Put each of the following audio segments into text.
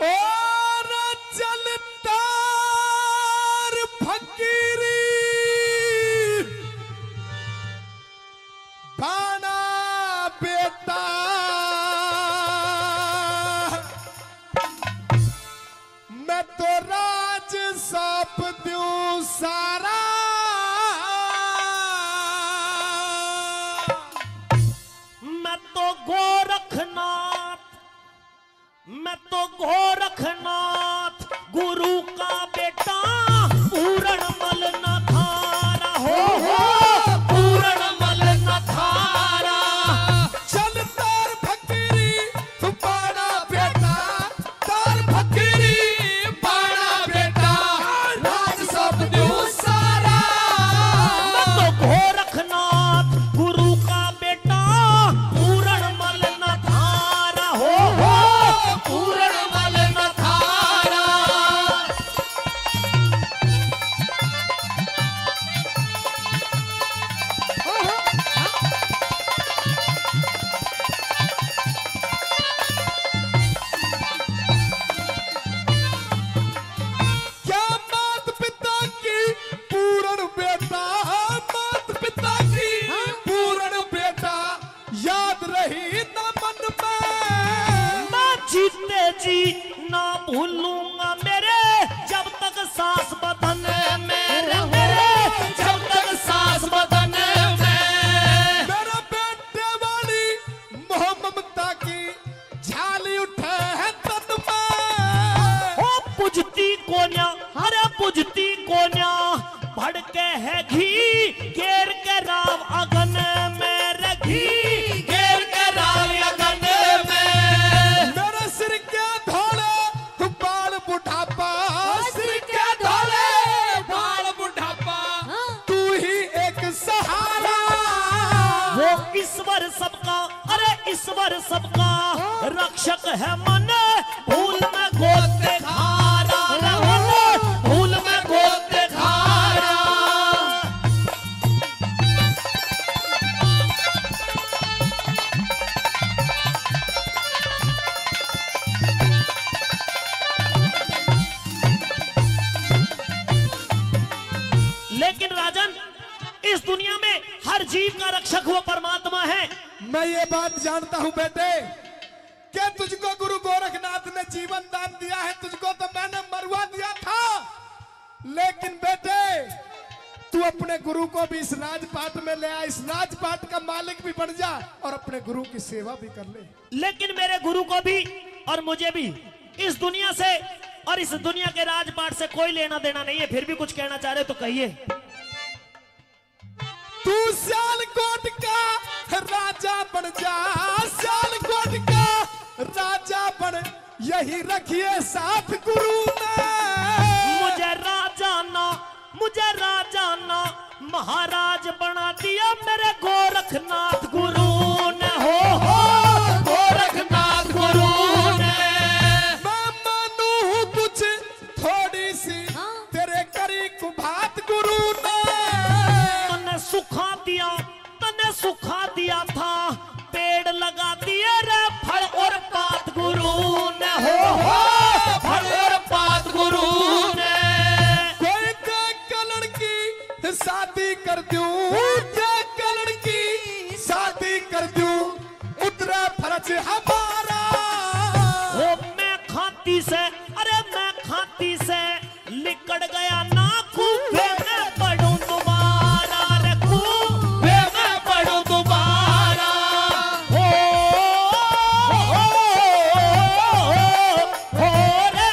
और चलतार फकीरी बाना बेटा मैं तो राज सौंप दूं सारा मैं तो गोरखनाथ गुरु का बेटा पूरणमल न थारा हो पूरणमल न थारा। चल तार फकीरी बाना बेटा तार फकीरी बाना बेटा राज सौंप दूं सारा मैं तो गोरखनाथ गुरु का बेटा पूरणमल न थारा हो पूरणमल न थारा। क्या मात पिता की पूरण बेटा मात पिता की पूरण बेटा याद रही न मन में मैं जीते जी ना भूलूंगा मेरे जब तक सांस बदन मेरे जब तक सांस बदन में। मेरे बेटे वाली मोह ममता की झाली उठे है तन में ओ पुजती कोन्या अरे पुजती कोन्या भड़के है घी घेर के राव अगन में रखी घेर के राव अगन में। मेरे सिर के धोले बाल बुढ़ापा सिर के धोले बाल बुढ़ापा तू ही एक सहारा वो ईश्वर सबका अरे ईश्वर सबका रक्षक है मन भूल में गोते खारा मन भूल में गोते खारा। लेकिन राजन इस दुनिया में हर जीव का रक्षक वो परमात्मा है। मैं ये बात जानता हूँ बेटे कि तुझको गुरु गोरखनाथ ने जीवन दान दिया है तुझको तो मैंने मरवा दिया था लेकिन बेटे तू अपने गुरु को भी इस राजपाट में ले आ इस राजपाट का मालिक भी बन जा और अपने गुरु की सेवा भी कर ले। लेकिन मेरे गुरु को भी और मुझे भी इस दुनिया से और इस दुनिया के राजपाट से कोई लेना देना नहीं है। फिर भी कुछ कहना चाह रहे हो तो कहिए। तू सियालकोट का राजा बन जा सियालकोट का राजा बन यही रखिए साथ गुरु ने मुझे राजा ना महाराज बना दिया मेरे गोरखनाथ गुरु ने हो गोरखनाथ गुरु ने। मैं मानू कुछ थोड़ी सी तेरे करी कुभात गुरु ने तने सुखा दिया था पेड़ लगा दिए रे फल और पात गुरु ने हो फल और पात गुरु ने। कोई देख लड़की शादी कर दूं देख लड़की शादी कर दूं उतरे फर्ज हमारा वो मैं खाती से लिकड़ गया ना कुएं में पड़ूं दोबारा रे कुएं में पड़ूं दोबारा हो रे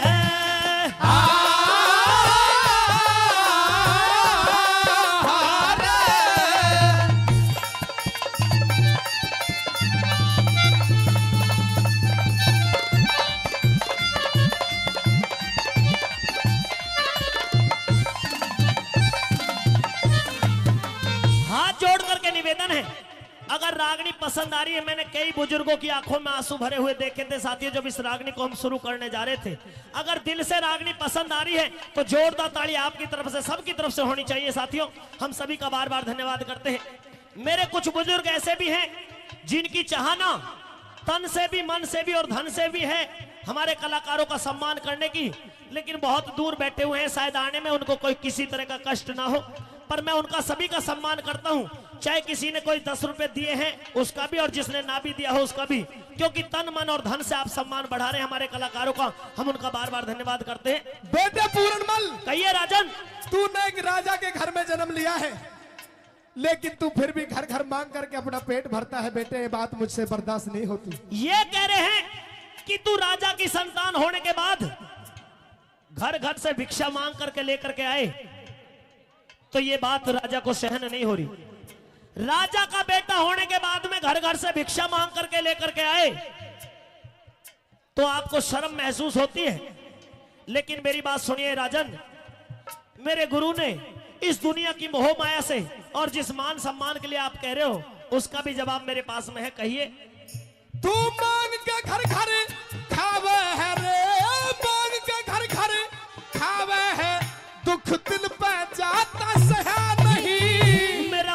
निवेदन है अगर रागनी पसंद आ रही है। मैंने कई बुजुर्गों की आंखों में आंसू भरे हुए देखे थे साथियों जब इस रागनी को हम शुरू करने जा रहे थे। अगर दिल से रागनी पसंद आ रही है तो जोरदार ताली आपकी तरफ से सबकी तरफ से होनी चाहिए साथियों। हम सभी का बार बार धन्यवाद करते हैं। मेरे कुछ बुजुर्ग ऐसे भी हैं जिनकी चाहना तन से भी मन से भी और धन से भी है। हमारे कलाकारों का सम्मान करने की, लेकिन बहुत दूर बैठे हुए हैं, शायद आने में उनको कोई किसी तरह का कष्ट ना हो, पर मैं उनका सभी का सम्मान करता हूं, चाहे किसी ने कोई 10 रुपए दिए हैं उसका भी और जिसने ना भी दिया हो उसका भी, क्योंकि तन मन और धन से आप सम्मान बढ़ा रहे हैं हमारे कलाकारों का, हम उनका बार बार धन्यवाद करते हैं। बेटे पूरनमल, कहिए राजन। तूने एक राजा के घर में जन्म लिया है, लेकिन तू फिर भी घर घर मांग करके अपना पेट भरता है। बेटे ये बात मुझसे बर्दाश्त नहीं होती। ये कह रहे हैं कि तू राजा की संतान होने के बाद घर घर से भिक्षा मांग करके लेकर के आए, तो ये बात राजा को सहन नहीं हो रही। राजा का बेटा होने के बाद में घर घर से भिक्षा मांग करके लेकर के आए तो आपको शर्म महसूस होती है, लेकिन मेरी बात सुनिए राजन, मेरे गुरु ने इस दुनिया की मोह माया से और जिस मान सम्मान के लिए आप कह रहे हो उसका भी जवाब मेरे पास में है। कहिए। तू मांग के घर घर खावे है रे, मांग के घर घर खावे है, दुख दिल पे जाता सहा नहीं। मेरा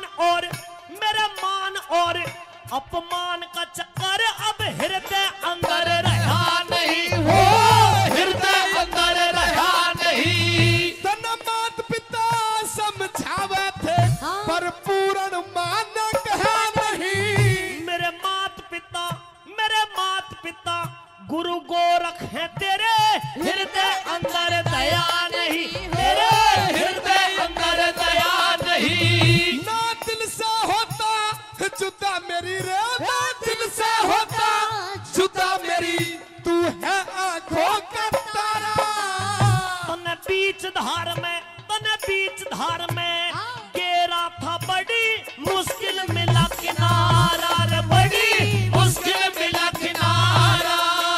मान और अपमान का चक्कर अब हृदय अंदर रहा नहीं हो, हृदय अंदर रहा नहीं। तन मात पिता समझावे थे पर पूर्ण मान कहा नहीं। मेरे मात पिता गुरु गोरख है तेरे हृदय अंदर दया नहीं, तेरे हृदय अंदर दया नहीं। ना दिल से होता जुदा मेरी रे, ना दिल से होता जुदा मेरी, तू है आंखों का तारा। तने बीच धार में गेरा था, बड़ी मुश्किल मिला किनारा रे, बड़ी मुश्किल मिला किनारा।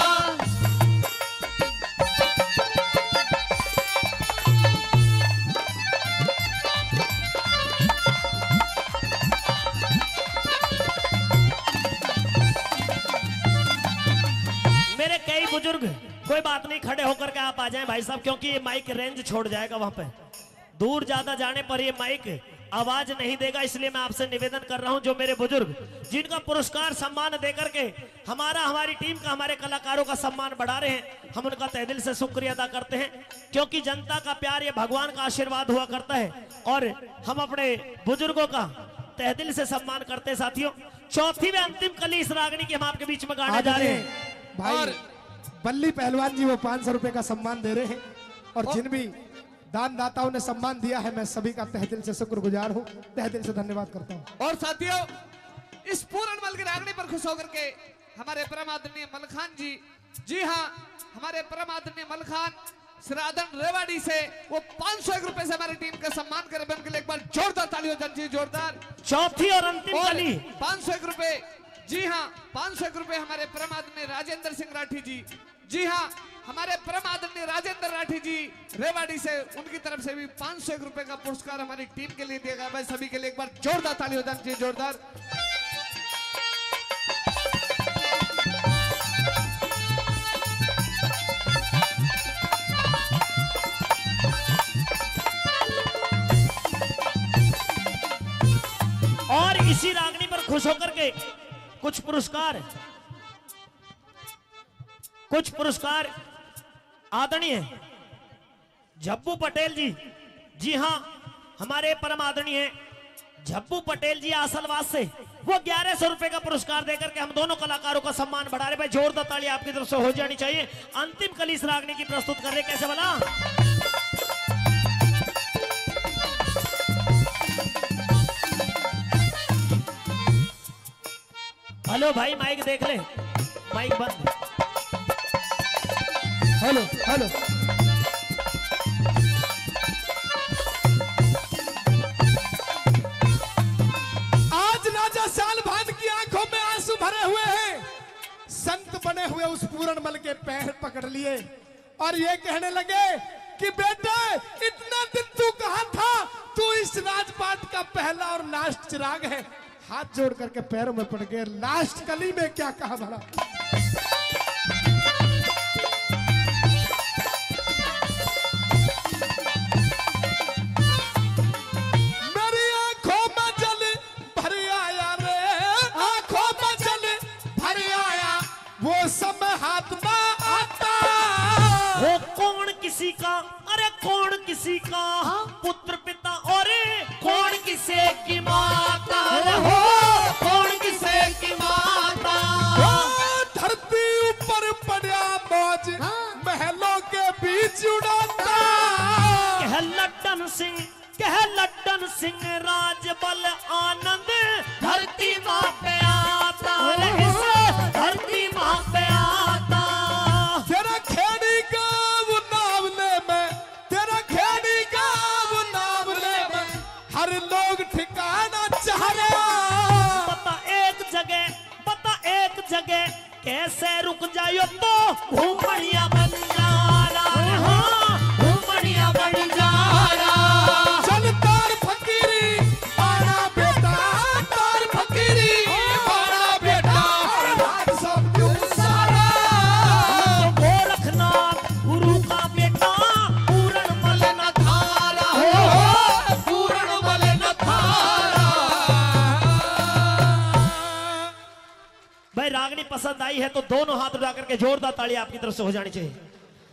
मेरे कई बुजुर्ग, कोई बात नहीं, खड़े होकर के आप आ जाएं भाई साहब, क्योंकि ये माइक रेंज छोड़ जाएगा, वहां पे दूर ज्यादा जाने पर ये माइक आवाज नहीं देगा, इसलिए मैं आपसे निवेदन कर रहा हूं, जो मेरे बुजुर्ग जिनका पुरस्कार सम्मान देकर के हमारी टीम का, हमारे कलाकारों का सम्मान बढ़ा रहे हैं, हम उनका तहे दिल से शुक्रिया अदा करते हैं, क्योंकि जनता का प्यार ये भगवान का आशीर्वाद हुआ करता है और हम अपने बुजुर्गों का तहे दिल से सम्मान करते हैं। साथियों, चौथी व अंतिम कली इस रागनी की हम आपके बीच में गाने जा रहे हैं। भाई बल्ली पहलवान जी वो 500 रुपए का सम्मान दे रहे हैं, और जिन भी दान दाताओं ने सम्मान दिया है मैं सभी का तहे दिल से शुक्रगुजार हूँ, तहे दिल से धन्यवाद करता हूँ। और साथियों, इस पूरनमल की रागनी पर खुश होकर के हमारे परम आदरणीय मलखान जी हाँ, हमारे परम आदरणीय मलखान श्रादन रेवाड़ी से वो 501 रुपए से हमारी टीम का सम्मान करे, उनके लिए एक बार जोरदार तालियों जी, जोरदार। चौथी और अंतिम कली 501 रुपए, जी हाँ 501 रुपए हमारे परम आदरणीय राजेंद्र सिंह राठी जी हाँ, हमारे परम आदरणीय राजेंद्र राठी जी रेवाड़ी से, उनकी तरफ से भी 501 रुपए का पुरस्कार हमारी टीम के लिए दिया गया है। सभी के लिए एक बार जोरदार तालियों जी, जोरदार। और इसी रागनी पर खुश होकर के कुछ पुरस्कार आदरणीय झब्बू पटेल जी हाँ, हमारे परम आदरणीय झब्बू पटेल जी आसलवास से वो 1100 रुपए का पुरस्कार देकर के हम दोनों कलाकारों का सम्मान बढ़ा रहे। भाई जोरदार ताली आपकी तरफ से हो जानी चाहिए। अंतिम कली इस रागनी की प्रस्तुत कर रहे, कैसे बना? हेलो भाई, माइक देख ले, माइक बंद। हेलो हेलो, आज राजा साल भान की आंखों में आंसू भरे हुए हैं, संत बने हुए उस पूरनमल के पैर पकड़ लिए और ये कहने लगे कि बेटा इतना दिन तू कहां था, तू इस राजपाट का पहला और लास्ट चिराग है। हाथ जोड़ करके पैरों में पड़ गए, लास्ट कली में क्या कहा भला? मेरी आंखों में जल भर आया रे, आंखों में जल भर आया, वो समय हाथ में किसी का, अरे कौन किसी का पुत्र पिता, और कौन किसे की माता, हो कौन किसे की माता। धरती ऊपर पड़ा मौज महलों के बीच उड़ाता। कह लड्डन सिंह, कह लड्डन सिंह राजबल आनंद धरती माँ पे आता, धरती माँ पे आता। तेरा खेड़ी गाँव नावले में, तेरा खेड़ी गाँव नावले में हर लोग ठिकाना चाह रहा। बता एक जगह, बता एक जगह कैसे रुक जायो तो घूमड़िया बंजारा, हाँ घूमड़िया बंजारा। चल तार फकीरी बाड़ा बेटा, तार फकीरी बाड़ा बेटा, राज सब क्यों सारा। तो गोरखनाथ गुरु का बेटा पूरण मल न थारा, हो पूरण मल न थारा। भाई रागनी पसंद आई है तो दोनों हाथ उठा करके जोरदार ताली आपकी तरफ से हो जानी चाहिए।